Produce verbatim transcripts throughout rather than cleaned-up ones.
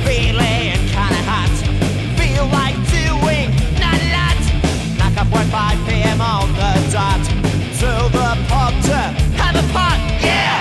feeling kinda hot. Feel like doing not a lot. Knock up work five p.m. on the dot. To the pub to have a pot, yeah!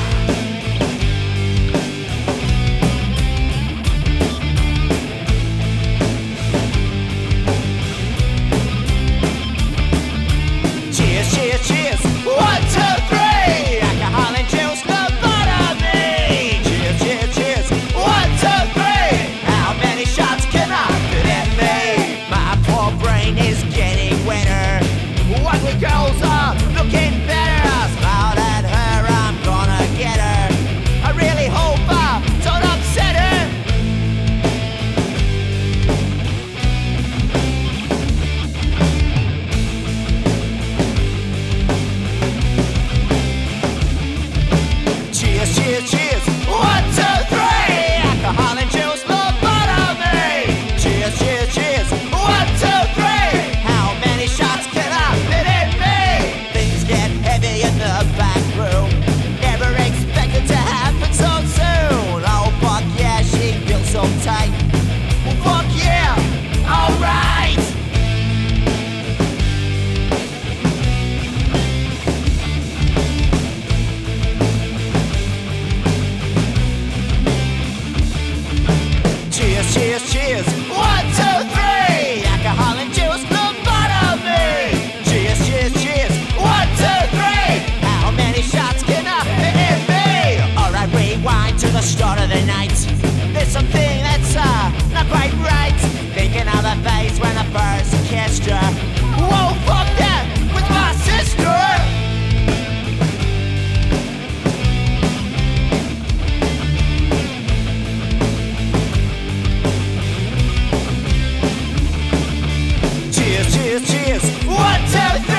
Cheers, cheers, cheers. One, two, three. Alcohol and juice, no bother me. Cheers, cheers, cheers. One, two, three. How many shots can I fit in me? My poor brain is getting wetter. Ugly girls are looking better. Smiled at her, I'm gonna get her. I really hope I don't upset her. Cheers, cheers, cheers. One, two, three. Alcohol and juice, no bother me. Cheers, cheers, cheers. One, two, three. How many shots can I fit in me? Things get heavy in the back room. Never expected to happen so soon. Oh, fuck yeah, she feels so tight. Well, fuck yeah, alright. Cheers, cheers, cheers. One, two, three. Alcohol and juice, no bother me. Cheers, cheers, cheers. One, two, three. How many shots can I fit in me? Alright, rewind to the start of the night. There's something that's uh, not quite right. Thinking of the face when I first kissed her. Whoa, fuck that, with my sister. Cheers, cheers, cheers. One, two, three.